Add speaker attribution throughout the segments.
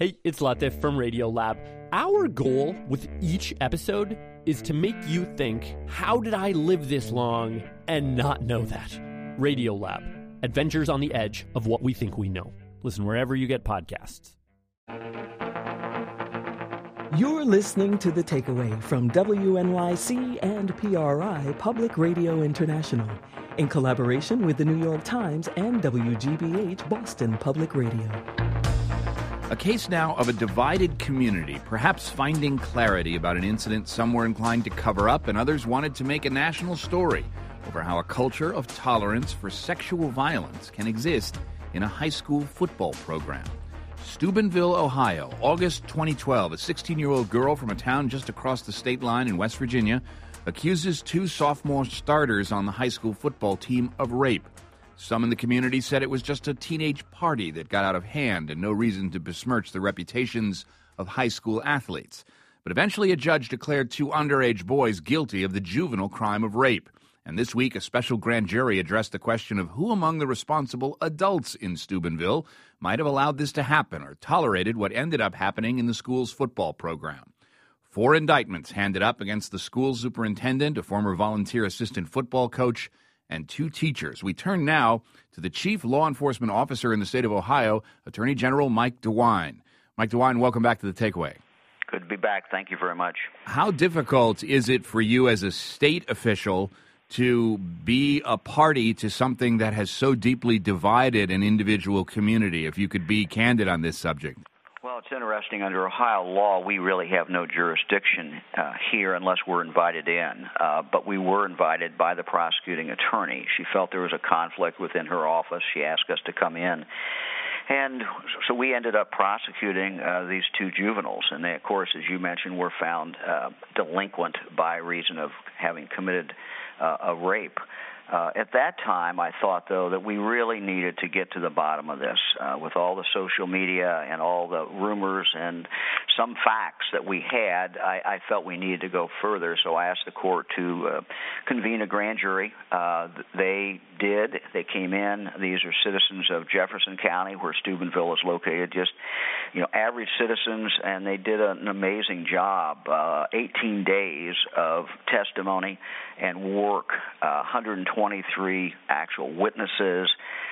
Speaker 1: Hey, it's Latif from Radiolab. Our goal with each episode is to make you think, how did I live this long and not know that? Radiolab, adventures on the edge of what we think we know. Listen wherever you get podcasts.
Speaker 2: You're listening to The Takeaway from WNYC and PRI Public Radio International in collaboration with the New York Times and WGBH Boston Public Radio.
Speaker 3: A case now of a divided community, perhaps finding clarity about an incident some were inclined to cover up and others wanted to make a national story over how a culture of tolerance for sexual violence can exist in a high school football program. Steubenville, Ohio, August 2012, a 16-year-old girl from a town just across the state line in West Virginia accuses two sophomore starters on the high school football team of rape. Some in the community said it was just a teenage party that got out of hand and no reason to besmirch the reputations of high school athletes. But eventually a judge declared two underage boys guilty of the juvenile crime of rape. And this week, a special grand jury addressed the question of who among the responsible adults in Steubenville might have allowed this to happen or tolerated what ended up happening in the school's football program. 4 indictments handed up against the school superintendent, a former volunteer assistant football coach, and 2 teachers. We turn now to the chief law enforcement officer in the state of Ohio, Attorney General Mike DeWine. Mike DeWine, welcome back to The Takeaway.
Speaker 4: Good to be back. Thank you very much.
Speaker 3: How difficult is it for you as a state official to be a party to something that has so deeply divided an individual community, if you could be candid on this subject?
Speaker 4: Well, it's interesting. Under Ohio law, we really have no jurisdiction here unless we're invited in. But we were invited by the prosecuting attorney. She felt there was a conflict within her office. She asked us to come in. And so we ended up prosecuting these 2 juveniles. And they, of course, as you mentioned, were found delinquent by reason of having committed a rape. At that time, I thought, though, that we really needed to get to the bottom of this. With all the social media and all the rumors and some facts that we had, I felt we needed to go further, so I asked the court to convene a grand jury. They did. They came in. These are citizens of Jefferson County, where Steubenville is located, just average citizens, and they did an amazing job. 18 days of testimony and work, 123 actual witnesses,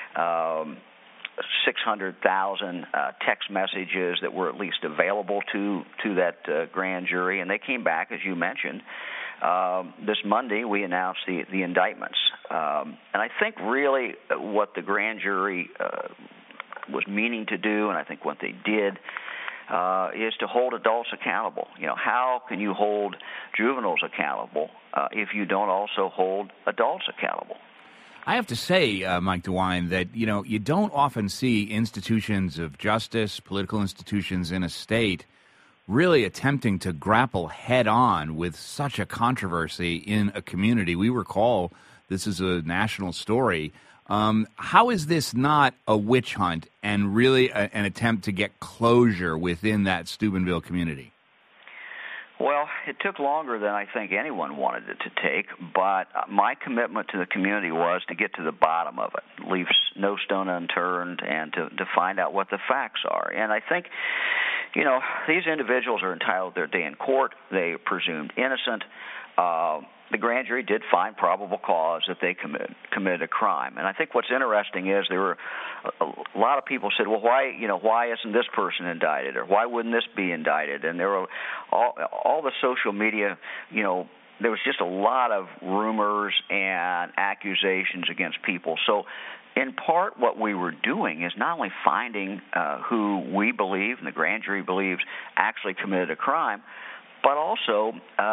Speaker 4: 600,000 text messages that were at least available to that grand jury, and they came back, as you mentioned. This Monday, we announced the indictments. And I think really what the grand jury was meaning to do, and I think what they did, is to hold adults accountable. How can you hold juveniles accountable if you don't also hold adults accountable?
Speaker 3: I have to say, Mike DeWine, that, you don't often see institutions of justice, political institutions in a state, really attempting to grapple head-on with such a controversy in a community. We recall this is a national story. How is this not a witch hunt and really an attempt to get closure within that Steubenville community?
Speaker 4: Well, it took longer than I think anyone wanted it to take, but my commitment to the community was to get to the bottom of it, leave no stone unturned, and to find out what the facts are. And I think, these individuals are entitled to their day in court. They are presumed innocent. The grand jury did find probable cause that they committed a crime. And I think what's interesting is there were a lot of people said, well, why isn't this person indicted, or why wouldn't this be indicted? And there were all the social media, there was just a lot of rumors and accusations against people. So in part, what we were doing is not only finding who we believe and the grand jury believes actually committed a crime, but also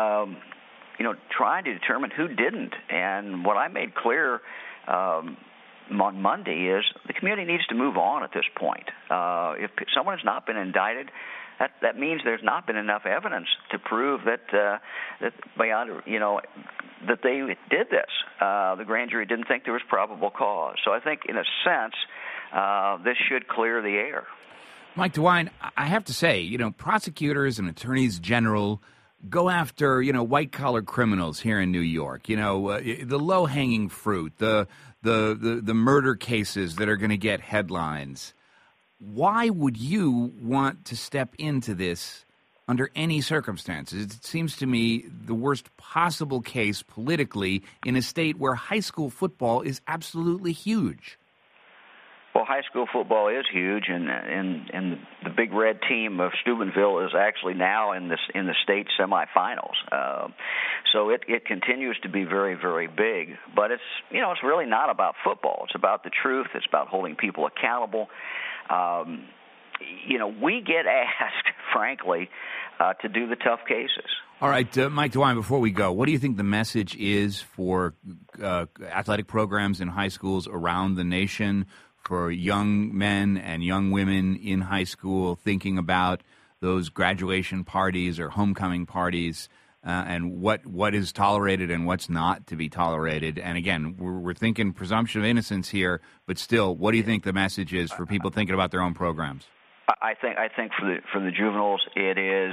Speaker 4: trying to determine who didn't. And what I made clear on Monday is the community needs to move on at this point. If someone has not been indicted, that means there's not been enough evidence to prove that beyond, that they did this. The grand jury didn't think there was probable cause. So I think, in a sense, this should clear the air.
Speaker 3: Mike DeWine, I have to say, prosecutors and attorneys general go after, white-collar criminals here in New York, the low-hanging fruit, the murder cases that are going to get headlines. why would you want to step into this under any circumstances? It seems to me the worst possible case politically in a state where high school football is absolutely huge.
Speaker 4: Well, high school football is huge, and the Big Red team of Steubenville is actually now in the state semifinals. So it continues to be very, very big. But it's really not about football. It's about the truth. It's about holding people accountable. We get asked, frankly, to do the tough cases.
Speaker 3: All right, Mike DeWine, before we go, what do you think the message is for athletic programs in high schools around the nation, for young men and young women in high school thinking about those graduation parties or homecoming parties, and what is tolerated and what's not to be tolerated? And again, we're thinking presumption of innocence here, but still, what do you think the message is for people thinking about their own programs?
Speaker 4: I think for the juveniles, it is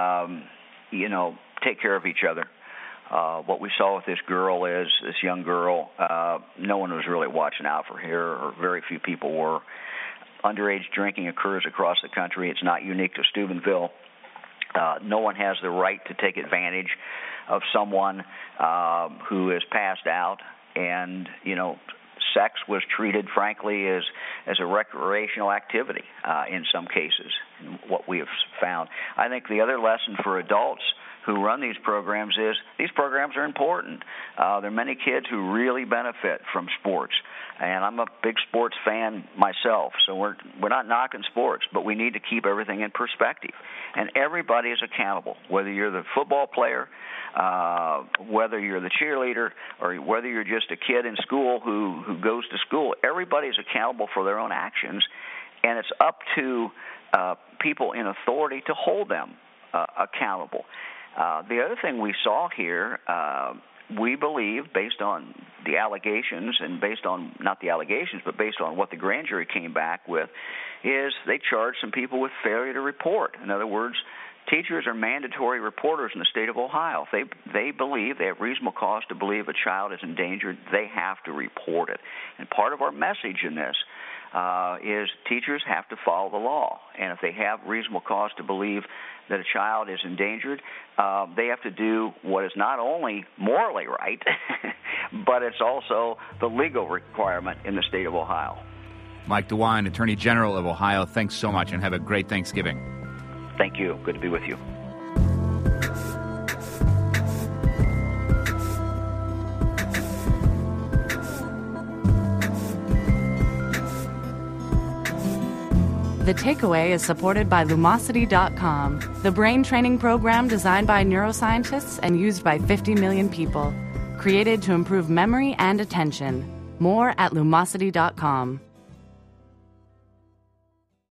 Speaker 4: take care of each other. What we saw with this young girl, no one was really watching out for her, or very few people were. Underage drinking occurs across the country. It's not unique to Steubenville. No one has the right to take advantage of someone who is passed out, and sex was treated, frankly, as a recreational activity in some cases, what we have found. I think the other lesson for adults who run these programs is these programs are important. There are many kids who really benefit from sports, and I'm a big sports fan myself, so we're not knocking sports, but we need to keep everything in perspective. And everybody is accountable, whether you're the football player, whether you're the cheerleader, or whether you're just a kid in school who goes to school. Everybody's accountable for their own actions, and it's up to people in authority to hold them accountable. The other thing we saw here, we believe, based on the allegations and based on, not the allegations, but based on what the grand jury came back with, is they charged some people with failure to report. In other words, teachers are mandatory reporters in the state of Ohio. If they believe, they have reasonable cause to believe a child is endangered, they have to report it. And part of our message in this is teachers have to follow the law. And if they have reasonable cause to believe that a child is endangered, they have to do what is not only morally right, but it's also the legal requirement in the state of Ohio.
Speaker 3: Mike DeWine, Attorney General of Ohio, thanks so much, and have a great Thanksgiving.
Speaker 4: Thank you. Good to be with you.
Speaker 5: The Takeaway is supported by Lumosity.com, the brain training program designed by neuroscientists and used by 50 million people. Created to improve memory and attention. More at Lumosity.com.